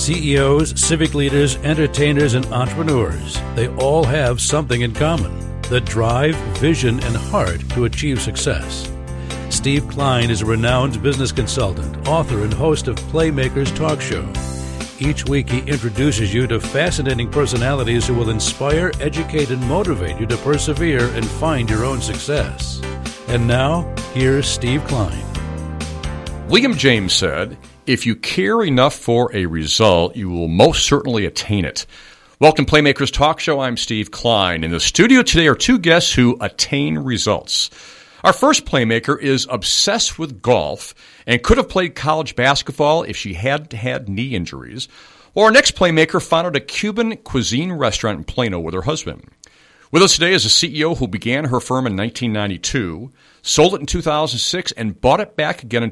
CEOs, civic leaders, entertainers, and entrepreneurs, they all have something in common: the drive, vision, and heart to achieve success. Steve Klein is a renowned business consultant, author, and host of Playmakers Talk Show. Each week he introduces you to fascinating personalities who will inspire, educate, and motivate you to persevere and find your own success. And now, here's Steve Klein. William James said, "If you care enough for a result, you will most certainly attain it." Welcome to Playmakers Talk Show. I'm Steve Klein. In the studio today are two guests who attain results. Our first playmaker is obsessed with golf and could have played college basketball if she hadn't had knee injuries. Or our next playmaker founded a Cuban cuisine restaurant in Plano with her husband. With us today is a CEO who began her firm in 1992, sold it in 2006, and bought it back again in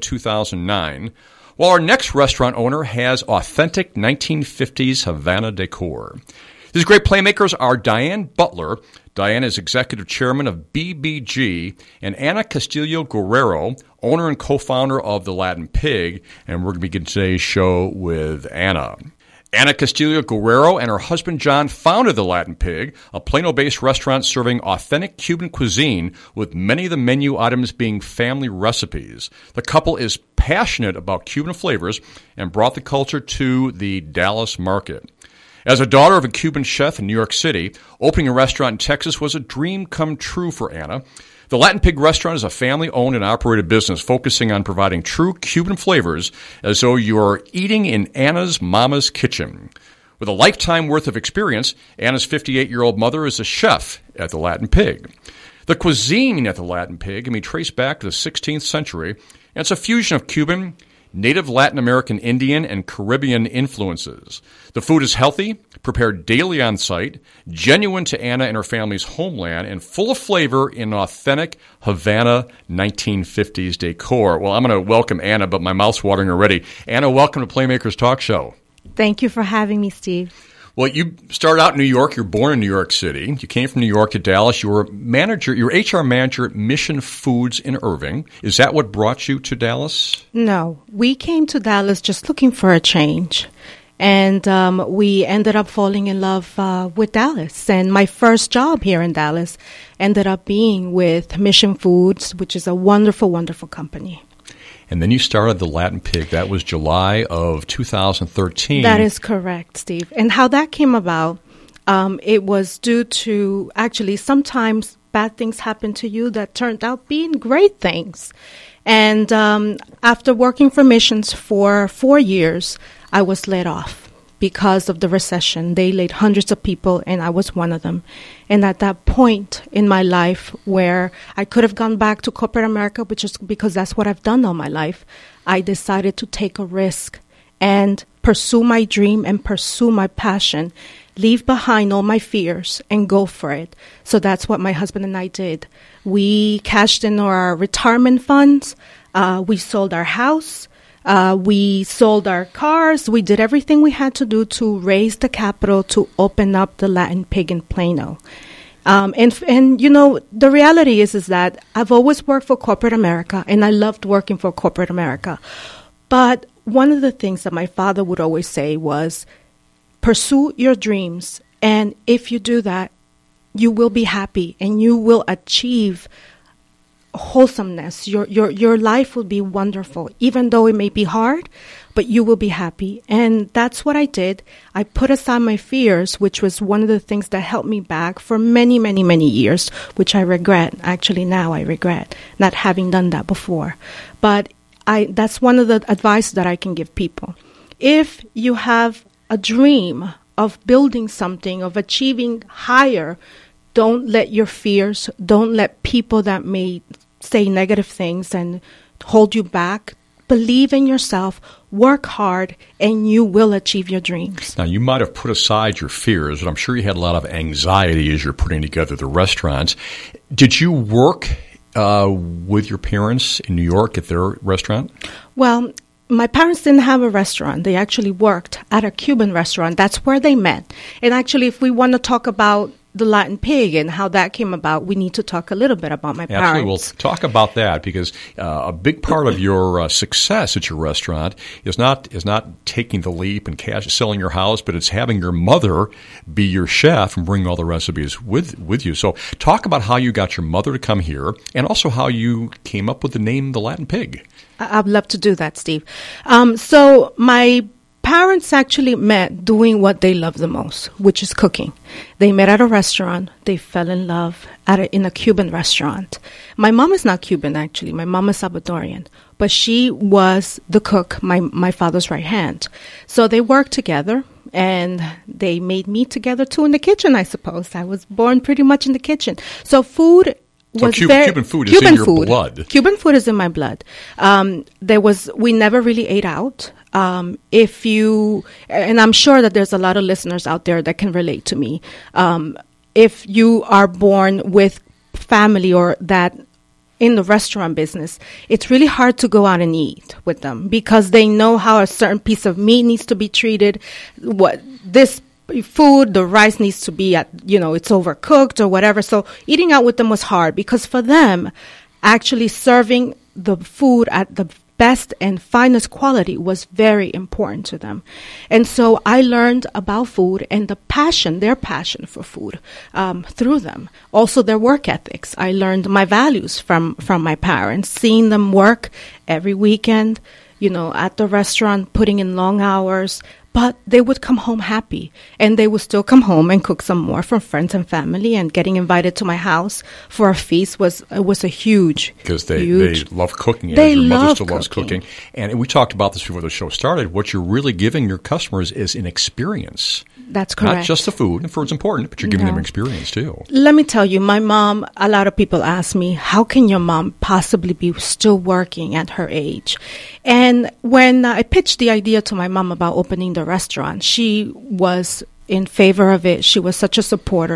2009, while our next restaurant owner has authentic 1950s Havana decor. These great playmakers are Diane Butler. Diane is executive chairman of BBG, and Ana Castillo Guerrero, owner and co-founder of The Latin Pig, and we're going to begin today's show with Ana. Ana Castillo Guerrero and her husband John founded The Latin Pig, a Plano-based restaurant serving authentic Cuban cuisine with many of the menu items being family recipes. The couple is passionate about Cuban flavors and brought the culture to the Dallas market. As a daughter of a Cuban chef in New York City, opening a restaurant in Texas was a dream come true for Ana. The Latin Pig restaurant is a family-owned and operated business focusing on providing true Cuban flavors as though you are eating in Ana's mama's kitchen. With a lifetime worth of experience, Ana's 58-year-old mother is a chef at the Latin Pig. The cuisine at the Latin Pig can be traced back to the 16th century, and it's a fusion of Cuban, Native Latin American, Indian, and Caribbean influences. The food is healthy, prepared daily on site, genuine to Ana and her family's homeland, and full of flavor in authentic Havana 1950s decor. Well, I'm going to welcome Ana, but my mouth's watering already. Ana, welcome to Playmakers Talk Show. Thank you for having me, Steve. Well, you started out in New York. You're born in New York City. You came from New York to Dallas. You were HR manager at Mission Foods in Irving. Is that what brought you to Dallas? No, we came to Dallas just looking for a change. And we ended up falling in love with Dallas. And my first job here in Dallas ended up being with Mission Foods, which is a wonderful, wonderful company. And then you started the Latin Pig. That was July of 2013. That is correct, Steve. And how that came about, it was due to actually sometimes bad things happen to you that turned out being great things. And after working for Missions for 4 years, I was laid off because of the recession. They laid hundreds of people, and I was one of them. And at that point in my life where I could have gone back to corporate America, which is because that's what I've done all my life, I decided to take a risk and pursue my dream and pursue my passion, leave behind all my fears and go for it. So that's what my husband and I did. We cashed in our retirement funds. We sold our house. We sold our cars. We did everything we had to do to raise the capital to open up the Latin Pig in Plano. And you know, the reality is that I've always worked for corporate America, and I loved working for corporate America. But one of the things that my father would always say was, pursue your dreams. And if you do that, you will be happy and you will achieve wholesomeness. Your life will be wonderful, even though it may be hard, but you will be happy. And that's what I did. I put aside my fears, which was one of the things that held me back for many, many, many years, which I regret. Actually, now I regret not having done that before. But that's one of the advice that I can give people. If you have a dream of building something, of achieving higher, don't let your fears, don't let people that may say negative things and hold you back. Believe in yourself, work hard, and you will achieve your dreams. Now, you might have put aside your fears, but I'm sure you had a lot of anxiety as you're putting together the restaurants. Did you work with your parents in New York at their restaurant? Well, my parents didn't have a restaurant. They actually worked at a Cuban restaurant. That's where they met. And actually, if we want to talk about the Latin Pig and how that came about, we need to talk a little bit about my parents. Absolutely. We'll talk about that because a big part of your success at your restaurant is not taking the leap and selling your house, but it's having your mother be your chef and bring all the recipes with you. So talk about how you got your mother to come here and also how you came up with the name The Latin Pig. I'd love to do that, Steve. So my parents actually met doing what they love the most, which is cooking. They met at a restaurant. They fell in love in a Cuban restaurant. My mom is not Cuban, actually. My mom is Salvadorian. But she was the cook, my father's right hand. So they worked together, and they made me together, too, in the kitchen, I suppose. I was born pretty much in the kitchen. So food was Cuban food is in your blood. Cuban food is in my blood. We never really ate out. And I'm sure that there's a lot of listeners out there that can relate to me. If you are born with family or that in the restaurant business, it's really hard to go out and eat with them because they know how a certain piece of meat needs to be treated, this food, the rice needs to be it's overcooked or whatever. So eating out with them was hard because for them, actually serving the food at the best and finest quality was very important to them. And so I learned about food and their passion for food through them. Also their work ethics. I learned my values from my parents, seeing them work every weekend, at the restaurant, putting in long hours. But they would come home happy, and they would still come home and cook some more for friends and family. And getting invited to my house for a feast was a huge, because they love cooking. Your mother still loves cooking. And we talked about this before the show started. What you're really giving your customers is an experience. That's correct. Not just the food. And food's important, but you're giving them an experience too. Let me tell you, my mom, a lot of people ask me, how can your mom possibly be still working at her age? And when I pitched the idea to my mom about opening the restaurant, she was in favor of it. She was such a supporter.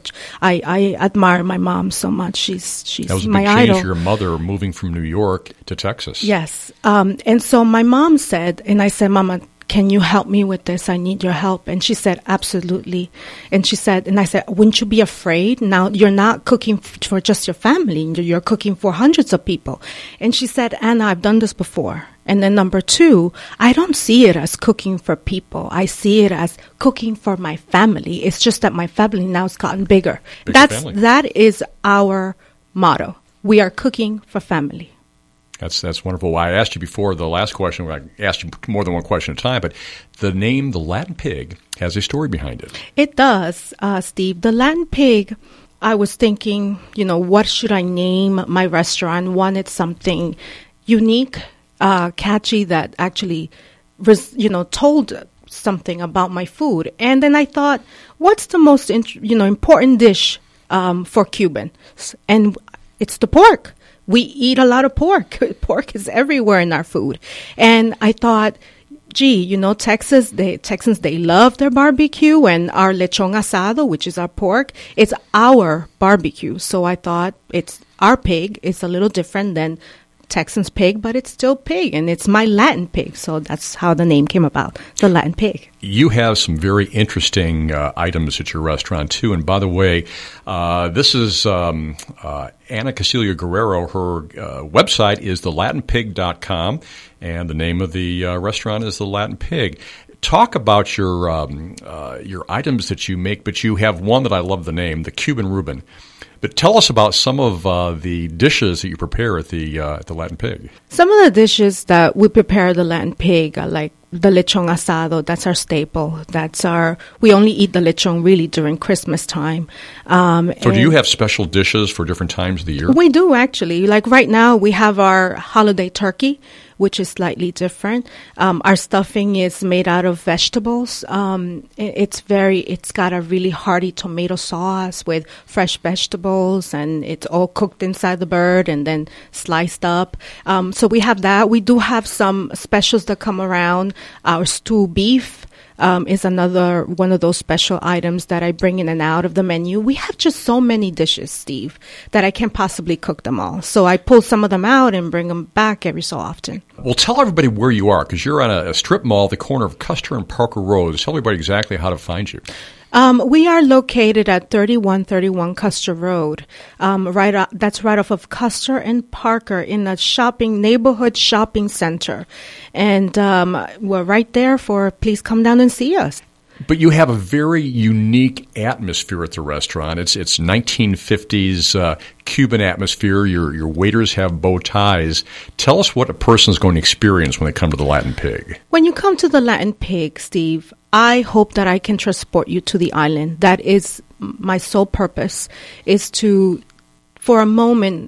I admire my mom so much. She's that was a my big change idol. for your mother moving from New York to Texas. Yes. And so my mom said, and I said, Mama, can you help me with this? I need your help. And she said, absolutely. And I said, wouldn't you be afraid? Now you're not cooking for just your family. You're cooking for hundreds of people. And she said, Anna, I've done this before. And then number 2, I don't see it as cooking for people. I see it as cooking for my family. It's just that my family now has gotten bigger. That is our motto. We are cooking for family. That's wonderful. I asked you before the last question. I asked you more than one question at a time, but the name The Latin Pig has a story behind it. It does, Steve. The Latin Pig, I was thinking, what should I name my restaurant? Wanted something unique, catchy that actually, told something about my food. And then I thought, what's the most important dish for Cubans? And it's the pork. We eat a lot of pork. Pork is everywhere in our food. And I thought, Texans, they love their barbecue, and our lechon asado, which is our pork, it's our barbecue. So I thought it's our pig. It's a little different than Texan's pig, but it's still pig, and it's my Latin pig. So that's how the name came about, the Latin Pig. You have some very interesting items at your restaurant, too. And by the way, this is Anna Castillo Guerrero. Her website is thelatinpig.com, and the name of the restaurant is The Latin Pig. Talk about your items that you make, but you have one that I love the name, the Cuban Reuben. But tell us about some of the dishes that you prepare at the Latin Pig. Some of the dishes that we prepare at the Latin Pig are like the lechon asado. That's our staple. We only eat the lechon really during Christmas time. So do you have special dishes for different times of the year? We do, actually. Like right now, we have our holiday turkey, which is slightly different. Our stuffing is made out of vegetables. It's got a really hearty tomato sauce with fresh vegetables, and it's all cooked inside the bird and then sliced up. So we have that. We do have some specials that come around. Our stew beef is another one of those special items that I bring in and out of the menu. We have just so many dishes, Steve, that I can't possibly cook them all. So I pull some of them out and bring them back every so often. Well, tell everybody where you are, because you're on a strip mall at the corner of Custer and Parker Roads. Tell everybody exactly how to find you. We are located at 3131 Custer Road. That's right off of Custer and Parker in a neighborhood shopping center. And we're right there please come down and see us. But you have a very unique atmosphere at the restaurant. It's 1950s Cuban atmosphere. Your waiters have bow ties. Tell us what a person is going to experience when they come to the Latin Pig. When you come to the Latin Pig, Steve, I hope that I can transport you to the island. That is my sole purpose, is to, for a moment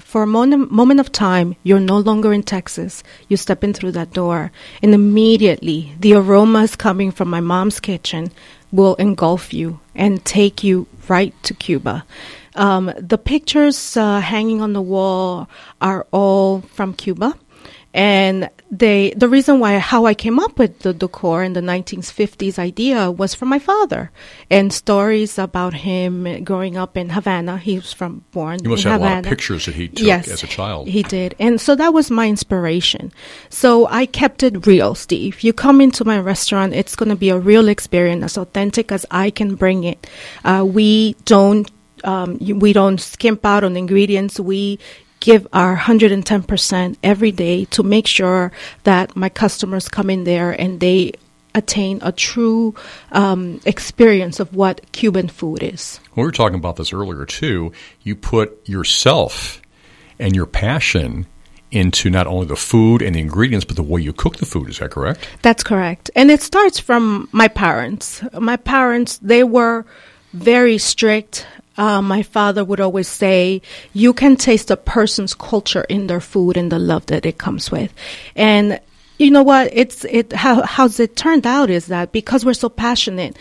of time, you're no longer in Texas. You step in through that door, and immediately the aromas coming from my mom's kitchen will engulf you and take you right to Cuba. The pictures hanging on the wall are all from Cuba. And the reason how I came up with the decor in the 1950s idea was from my father, and stories about him growing up in Havana. He was born in Havana. You must have a lot of pictures that he took as a child. He did. And so that was my inspiration. So I kept it real, Steve. You come into my restaurant, it's going to be a real experience, as authentic as I can bring it. We don't skimp out on ingredients. We give our 110% every day to make sure that my customers come in there and they attain a true experience of what Cuban food is. We were talking about this earlier, too. You put yourself and your passion into not only the food and the ingredients, but the way you cook the food. Is that correct? That's correct. And it starts from my parents. My parents, they were very strict. My father would always say, you can taste a person's culture in their food and the love that it comes with. And you know what? How's it turned out is that because we're so passionate,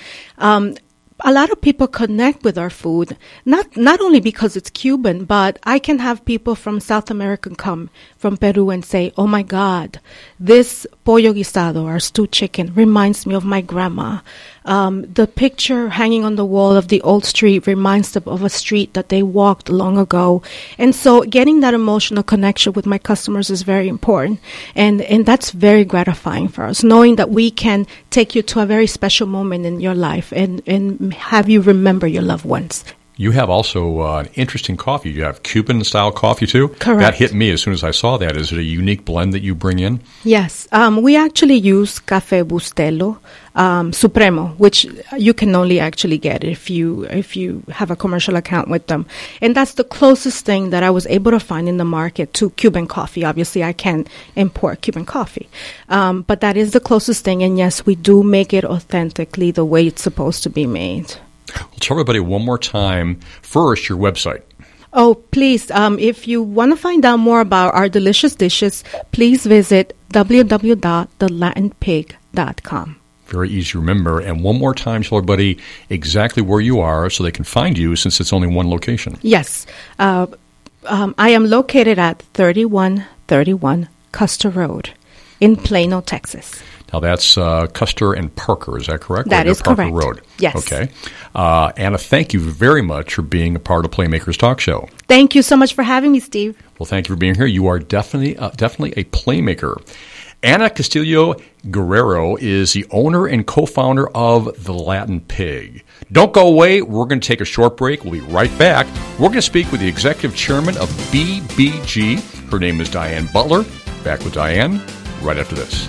a lot of people connect with our food, not only because it's Cuban, but I can have people from South America come from Peru and say, oh my God, this pollo guisado, our stewed chicken, reminds me of my grandma. The picture hanging on the wall of the old street reminds them of a street that they walked long ago. And so getting that emotional connection with my customers is very important. And that's very gratifying for us, knowing that we can take you to a very special moment in your life and have you remember your loved ones. You have also an interesting coffee. You have Cuban-style coffee, too? Correct. That hit me as soon as I saw that. Is it a unique blend that you bring in? Yes. We actually use Café Bustelo Supremo, which you can only actually get if you have a commercial account with them. And that's the closest thing that I was able to find in the market to Cuban coffee. Obviously, I can't import Cuban coffee. But that is the closest thing. And yes, we do make it authentically the way it's supposed to be made. Well, tell everybody one more time, first, your website. Oh, please, if you want to find out more about our delicious dishes, please visit www.thelatinpig.com. Very easy to remember. And one more time, tell everybody exactly where you are so they can find you, since it's only one location. Yes. I am located at 3131 Custer Road in Plano, Texas. Now, that's Custer and Parker, is that correct? That is Parker correct. Road. Yes. Okay. Anna, thank you very much for being a part of Playmakers Talk Show. Thank you so much for having me, Steve. Well, thank you for being here. You are definitely a playmaker. Anna Castillo Guerrero is the owner and co-founder of The Latin Pig. Don't go away. We're going to take a short break. We'll be right back. We're going to speak with the executive chairman of BBG. Her name is Diane Butler. Back with Diane right after this.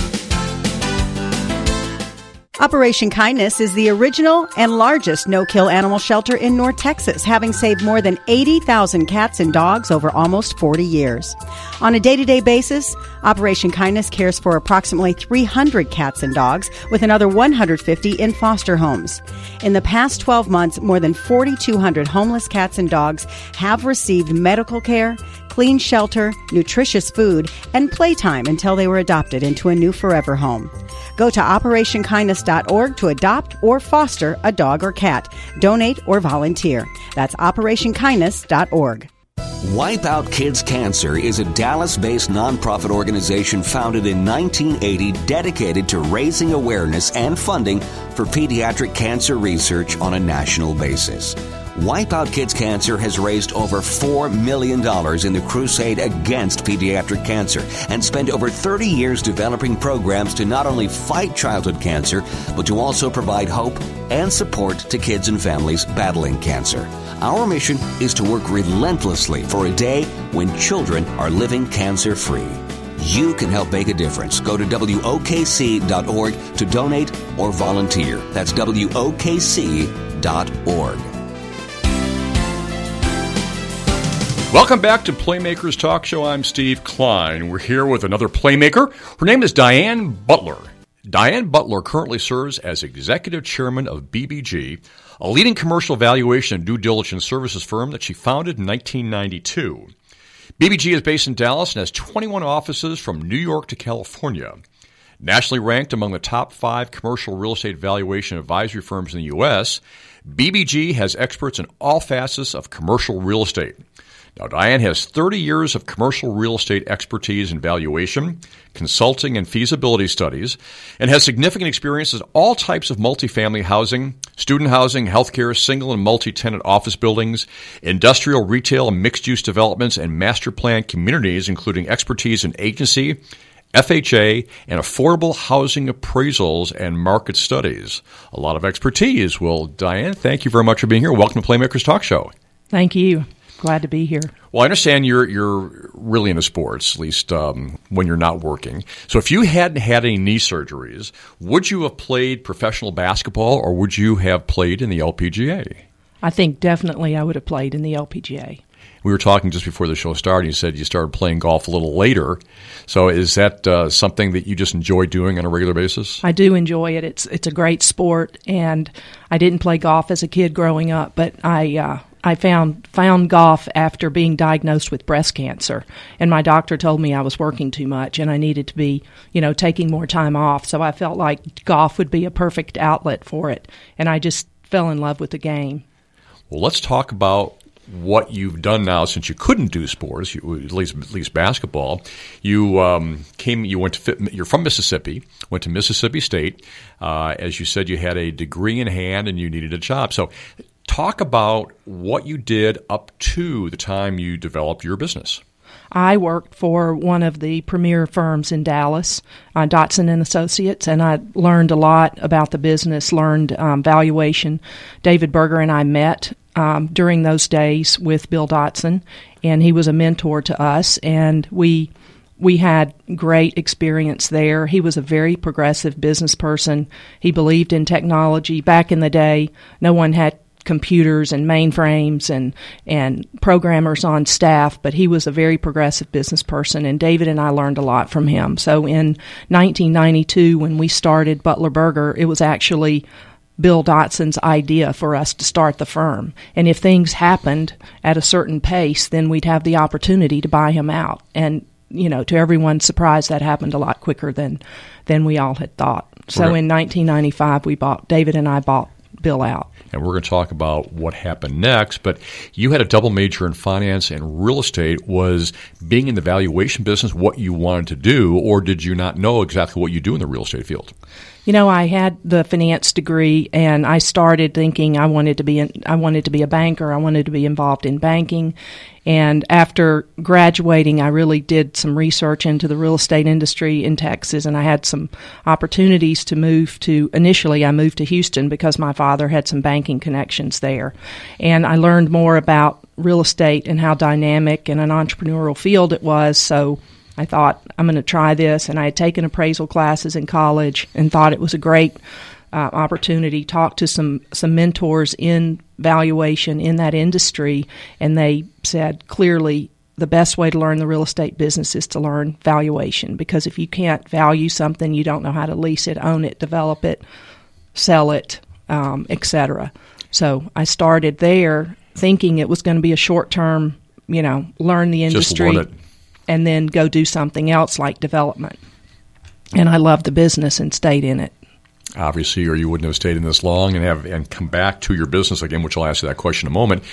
Operation Kindness is the original and largest no-kill animal shelter in North Texas, having saved more than 80,000 cats and dogs over almost 40 years. On a day-to-day basis, Operation Kindness cares for approximately 300 cats and dogs, with another 150 in foster homes. In the past 12 months, more than 4,200 homeless cats and dogs have received medical care, clean shelter, nutritious food, and playtime until they were adopted into a new forever home. Go to OperationKindness.org to adopt or foster a dog or cat. Donate or volunteer. That's OperationKindness.org. Wipe Out Kids Cancer is a Dallas-based nonprofit organization founded in 1980 dedicated to raising awareness and funding for pediatric cancer research on a national basis. Wipe Out Kids Cancer has raised over $4 million in the crusade against pediatric cancer and spent over 30 years developing programs to not only fight childhood cancer, but to also provide hope and support to kids and families battling cancer. Our mission is to work relentlessly for a day when children are living cancer-free. You can help make a difference. Go to WOKC.org to donate or volunteer. That's WOKC.org. Welcome back to Playmakers Talk Show. I'm Steve Klein. We're here with another Playmaker. Her name is Diane Butler. Diane Butler currently serves as Executive Chairman of BBG, a leading commercial valuation and due diligence services firm that she founded in 1992. BBG is based in Dallas and has 21 offices from New York to California. Nationally ranked among the top 5 commercial real estate valuation advisory firms in the U.S., BBG has experts in all facets of commercial real estate. Now, Diane has 30 years of commercial real estate expertise in valuation, consulting, and feasibility studies, and has significant experience in all types of multifamily housing, student housing, healthcare, single and multi-tenant office buildings, industrial, retail, and mixed-use developments, and master plan communities, including expertise in agency, FHA, and affordable housing appraisals and market studies. A lot of expertise. Well, Diane, thank you very much for being here. Welcome to Playmakers Talk Show. Thank you. Glad to be here. Well, I understand you're really into sports, at least when you're not working. So if you hadn't had any knee surgeries, would you have played professional basketball or would you have played in the LPGA? I think definitely I would have played in the LPGA. We were talking just before the show started. You said you started playing golf a little later. So is that something that you just enjoy doing on a regular basis? I do enjoy it. It's a great sport, and I didn't play golf as a kid growing up, but I found golf after being diagnosed with breast cancer, and my doctor told me I was working too much and I needed to be, taking more time off. So I felt like golf would be a perfect outlet for it, and I just fell in love with the game. Well, let's talk about what you've done now since you couldn't do sports, at least basketball. You're from Mississippi, went to Mississippi State. As you said, you had a degree in hand and you needed a job. So talk about what you did up to the time you developed your business. I worked for one of the premier firms in Dallas, Dotson & Associates, and I learned a lot about the business, learned valuation. David Berger and I met during those days with Bill Dotson, and he was a mentor to us, and we had great experience there. He was a very progressive business person. He believed in technology. Back in the day, no one had computers and mainframes and programmers on staff, but he was a very progressive business person, and David and I learned a lot from him. So in 1992, when we started Butler Berger, it was actually Bill Dotson's idea for us to start the firm. And if things happened at a certain pace, then we'd have the opportunity to buy him out. And, to everyone's surprise, that happened a lot quicker than we all had thought. So in 1995, David and I bought Bill out. And we're going to talk about what happened next, but you had a double major in finance and real estate. Was being in the valuation business what you wanted to do, or did you not know exactly what you do in the real estate field? I had the finance degree, and I started thinking I wanted to be a banker. I wanted to be involved in banking. And after graduating, I really did some research into the real estate industry in Texas, and I had some opportunities to move to. Initially, I moved to Houston because my father had some banking connections there, and I learned more about real estate and how dynamic and an entrepreneurial field it was. So I thought, I'm going to try this, and I had taken appraisal classes in college and thought it was a great opportunity. Talked to some mentors in valuation in that industry, and they said clearly the best way to learn the real estate business is to learn valuation, because if you can't value something, you don't know how to lease it, own it, develop it, sell it, etc. So I started there thinking it was going to be a short-term, learn the industry. Just learn it. And then go do something else like development. And I loved the business and stayed in it. Obviously, or you wouldn't have stayed in this long and come back to your business again, which I'll ask you that question in a moment.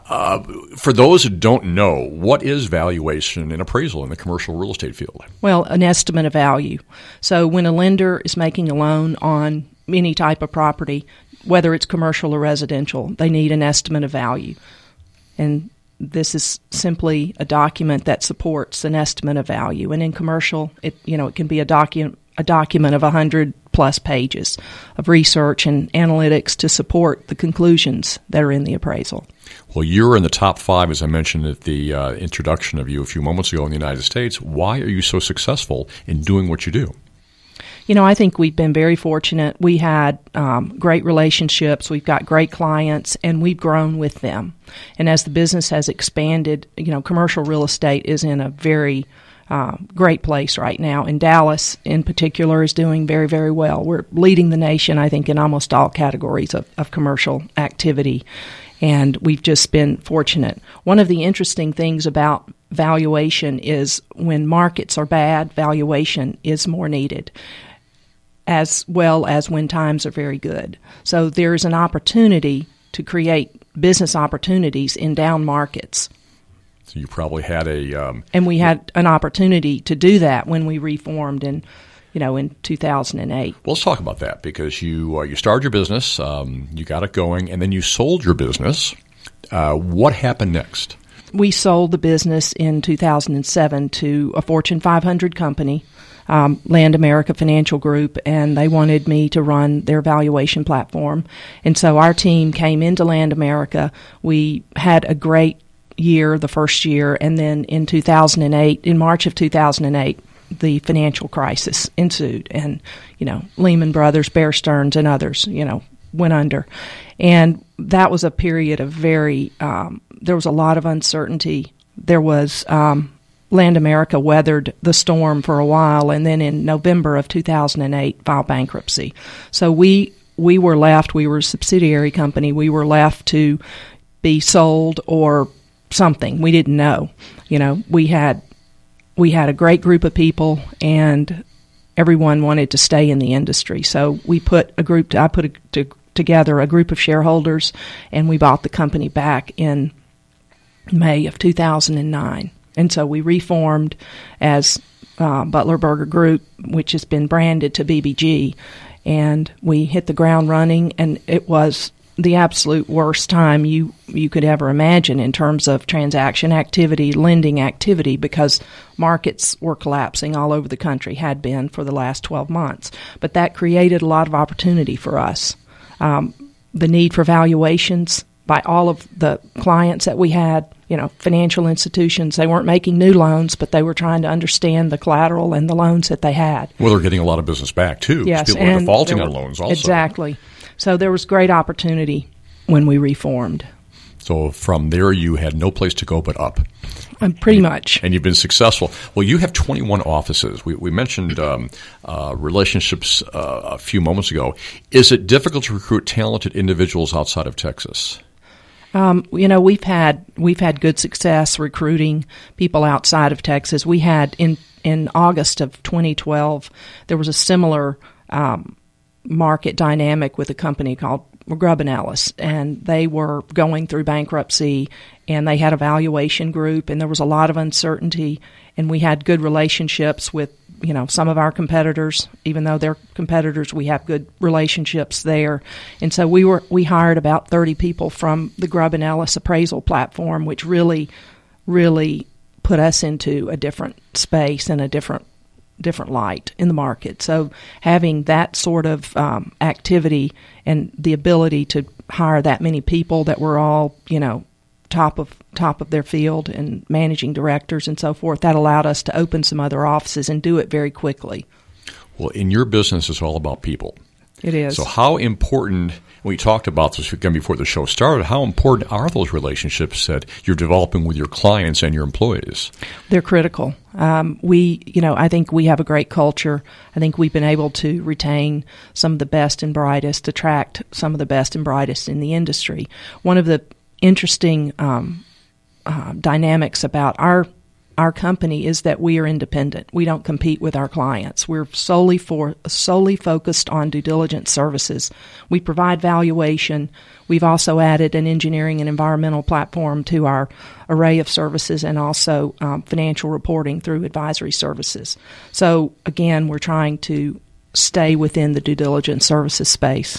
For those who don't know, what is valuation and appraisal in the commercial real estate field? Well, an estimate of value. So when a lender is making a loan on any type of property, whether it's commercial or residential, they need an estimate of value. And this is simply a document that supports an estimate of value. And in commercial, it can be a document of 100+ pages of research and analytics to support the conclusions that are in the appraisal. Well, you're in the top 5, as I mentioned at the introduction of you a few moments ago in the United States. Why are you so successful in doing what you do? I think we've been very fortunate. We had great relationships. We've got great clients, and we've grown with them. And as the business has expanded, commercial real estate is in a very great place right now. And Dallas, in particular, is doing very, very well. We're leading the nation, I think, in almost all categories of commercial activity. And we've just been fortunate. One of the interesting things about valuation is when markets are bad, valuation is more needed, as well as when times are very good. So there's an opportunity to create business opportunities in down markets. So you probably had and we had an opportunity to do that when we reformed in 2008. Well, let's talk about that, because you started your business, you got it going, and then you sold your business. What happened next? We sold the business in 2007 to a Fortune 500 company, Land America Financial Group, and they wanted me to run their valuation platform. And so our team came into Land America. We had a great year, the first year, and then in March of 2008, the financial crisis ensued, and Lehman Brothers, Bear Stearns, and others went under, and that was a period of there was a lot of uncertainty. There was Land America weathered the storm for a while, and then in November of 2008 filed bankruptcy. So we were left. We were a subsidiary company. We were left to be sold or something. We didn't know. We had a great group of people, and everyone wanted to stay in the industry. So I put together a group of shareholders, and we bought the company back in May of 2009. And so we reformed as Butler Burger Group, which has been branded to BBG, and we hit the ground running, and it was the absolute worst time you could ever imagine in terms of transaction activity, lending activity, because markets were collapsing all over the country, had been for the last 12 months. But that created a lot of opportunity for us. The need for valuations by all of the clients that we had, financial institutions, they weren't making new loans, but they were trying to understand the collateral and the loans that they had. Well, they're getting a lot of business back, too. Yes, people are defaulting on loans also. Exactly. So there was great opportunity when we reformed. So from there, you had no place to go but up. Pretty much. And you've been successful. Well, you have 21 offices. We mentioned relationships a few moments ago. Is it difficult to recruit talented individuals outside of Texas? We've had good success recruiting people outside of Texas. We had in August of 2012, there was a similar market dynamic with a company called Grubb & Ellis, and they were going through bankruptcy, and they had a valuation group, and there was a lot of uncertainty, and we had good relationships with some of our competitors. Even though they're competitors, we have good relationships there. And so we hired about 30 people from the Grubb & Ellis appraisal platform, which really, really put us into a different space and a different light in the market. So having that sort of activity and the ability to hire that many people that were all, top of their field and managing directors and so forth, that allowed us to open some other offices and do it very quickly. Well, in your business, it's all about people. It is. So how important, we talked about this again before the show started, how important are those relationships that you're developing with your clients and your employees? They're critical. I think we have a great culture. I think we've been able to retain some of the best and brightest, attract some of the best and brightest in the industry. One of the interesting dynamics about our company is that we are independent. We don't compete with our clients. We're solely focused on due diligence services. We provide valuation. We've also added an engineering and environmental platform to our array of services, and also financial reporting through advisory services. So again, we're trying to stay within the due diligence services space.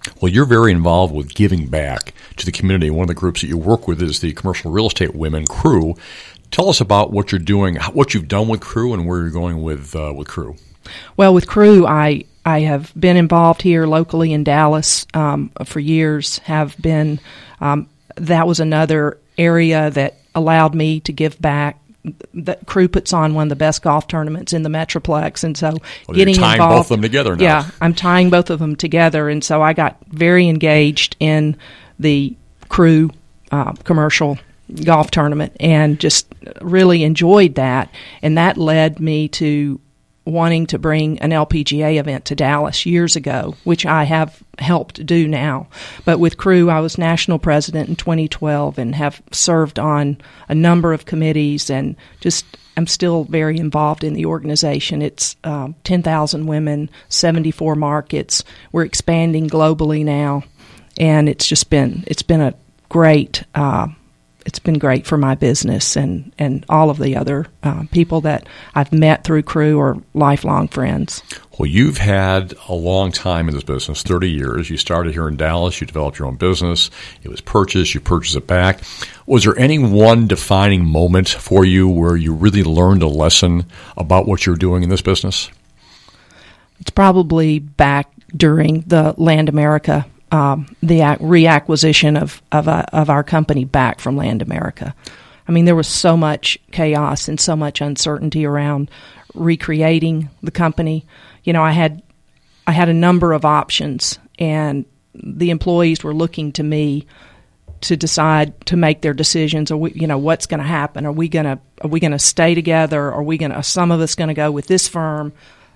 Well, you're very involved with giving back to the community. One of the groups that you work with is the Commercial Real Estate Women, CREW. Tell us about what you're doing, what you've done with CREW, and where you're going with CREW. Well, with CREW, I have been involved here locally in Dallas for years. That was another area that allowed me to give back. The CREW puts on one of the best golf tournaments in the Metroplex, and so getting you're tying involved, both of them together now. Yeah, I'm tying both of them together, and so I got very engaged in the CREW commercial golf tournament and just really enjoyed that, and that led me to wanting to bring an LPGA event to Dallas years ago, which I have helped do now. But with CREW, I was national president in 2012 and have served on a number of committees, and just I'm still very involved in the organization. It's 10,000 women, 74 markets. We're expanding globally now, and it's been a great it's been great for my business, and all of the other people that I've met through CREW are lifelong friends. Well, you've had a long time in this business, 30 years. You started here in Dallas. You developed your own business. It was purchased. You purchased it back. Was there any one defining moment for you where you really learned a lesson about what you're doing in this business? It's probably back during the Land America the reacquisition of our company back from Land America. I mean, there was so much chaos and so much uncertainty around recreating the company. You know, I had a number of options, and the employees were looking to me to decide to make their decisions. Or what's going to happen? Are we going to stay together? Are some of us going to go with this firm?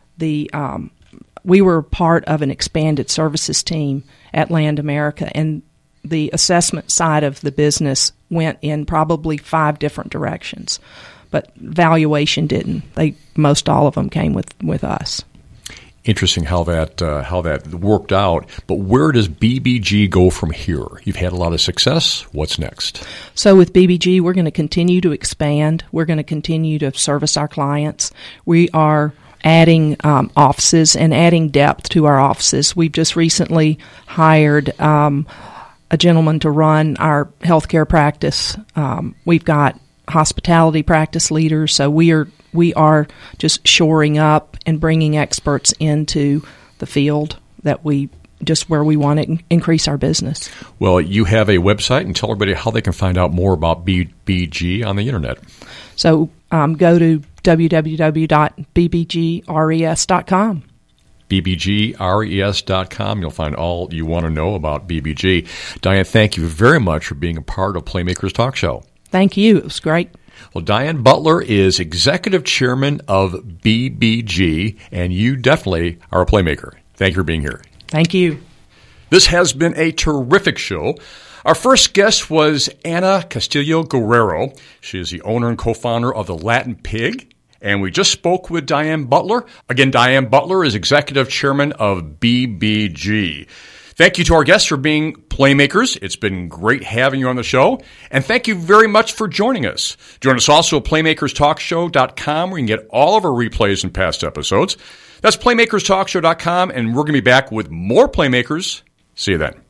We were part of an expanded services team at Land America, and the assessment side of the business went in probably 5 different directions, but valuation didn't. Most all of them came with us. Interesting how that worked out. But where does BBG go from here? You've had a lot of success. What's next? So with BBG, we're going to continue to expand. We're going to continue to service our clients. We are adding offices and adding depth to our offices. We've just recently hired a gentleman to run our healthcare practice. We've got hospitality practice leaders, so we are just shoring up and bringing experts into the field where we want to increase our business. Well, you have a website, and tell everybody how they can find out more about BBG on the internet. So go to www.bbgres.com. bbgres.com. You'll find all you want to know about BBG. Diane, thank you very much for being a part of Playmakers Talk Show. Thank you. It was great. Well, Diane Butler is executive chairman of BBG, and you definitely are a playmaker. Thank you for being here. Thank you. This has been a terrific show. Our first guest was Ana Castillo Guerrero. She is the owner and co-founder of the Latin Pig. And we just spoke with Diane Butler. Again, Diane Butler is executive chairman of BBG. Thank you to our guests for being playmakers. It's been great having you on the show. And thank you very much for joining us. Join us also at playmakerstalkshow.com, where you can get all of our replays and past episodes. That's playmakerstalkshow.com, and we're going to be back with more Playmakers. See you then.